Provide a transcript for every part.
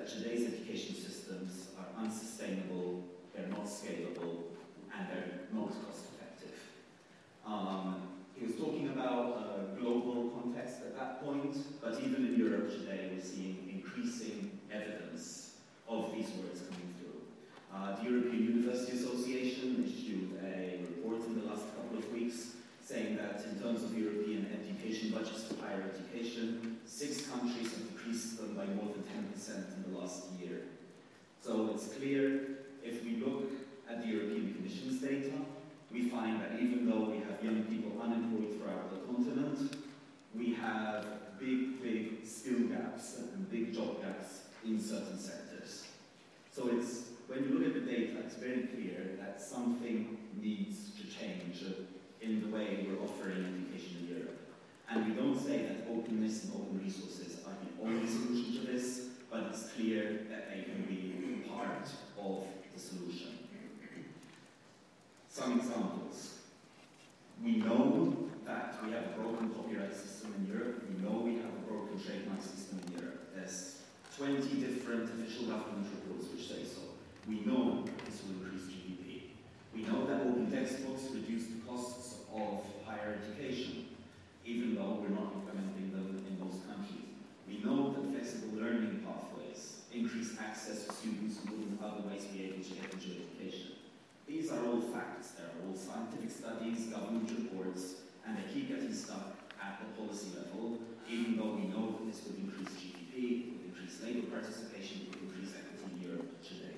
that today's education systems are unsustainable, they're not scalable, and they're not cost-effective. He was talking about a global context at that point, but even in Europe today, we're seeing increasing evidence of these words coming through. The European University Association issued a report in the last couple of weeks saying that in terms of European education budgets for higher education, 6 countries have decreased them by more than 10% in the last year. So it's clear, if we look at the European Commission's data, we find that even though we have young people unemployed throughout the continent, we have big skill gaps and big job gaps in certain sectors. So when you look at the data, it's very clear that something needs to change in the way we're offering education in Europe. And we don't say that openness and open resources are the only solution to this, but it's clear that they can be part of the solution. Some examples. We know that we have a broken copyright system in Europe. We know we have a broken trademark system in Europe. There's 20 different official government reports which say so. We know this will increase GDP. We know that open textbooks reduce the costs of higher education, even though we're not implementing them in most countries. We know that flexible learning pathways increase access for students who wouldn't otherwise be able to get into education. These are all facts. They're all scientific studies, government reports, and they keep getting stuck at the policy level, even though we know that this would increase GDP, would increase labour participation, would increase equity in Europe today.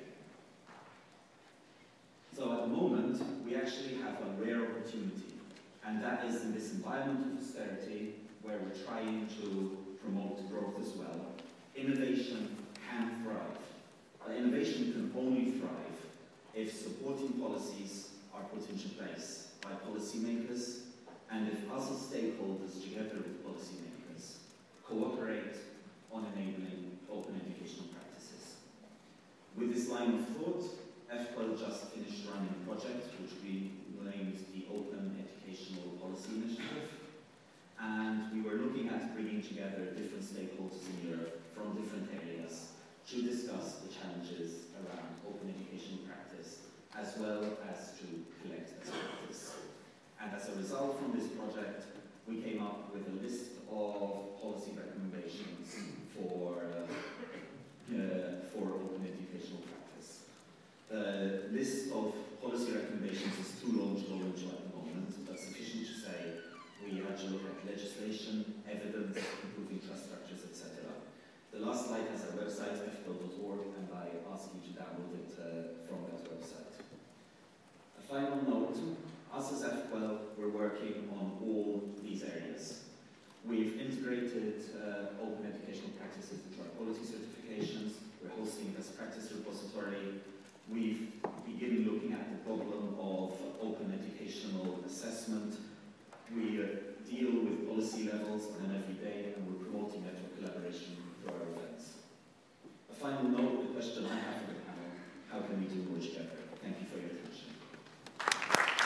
So at the moment, we actually have a rare opportunity, and that is in this environment of austerity, where we're trying to promote growth as well. Innovation can thrive. But innovation can only thrive if supporting policies are put into place by policymakers, and if us as stakeholders, together with policymakers, cooperate on enabling open educational practices. With this line of thought, EFQUAL just finished running a project which we named the Open Educational Policy Initiative, and we were looking at bringing together different stakeholders in Europe from different areas to discuss the challenges around open educational practice, as well as to collect best practice. And as a result from this project, we came up with a list of policy recommendations for open educational practice. The list of policy recommendations is too long to go into at the moment, but sufficient to say we had to look at legislation, evidence, improving trust structures, etc. The last slide has our website, efqual.org, and I ask you to download it from that website. A final note, us as EFQUAL, we're working on all these areas. We've integrated open educational practices into our quality certifications. We're hosting a best practice repository. We've begun looking at the problem of open educational assessment. We deal with policy levels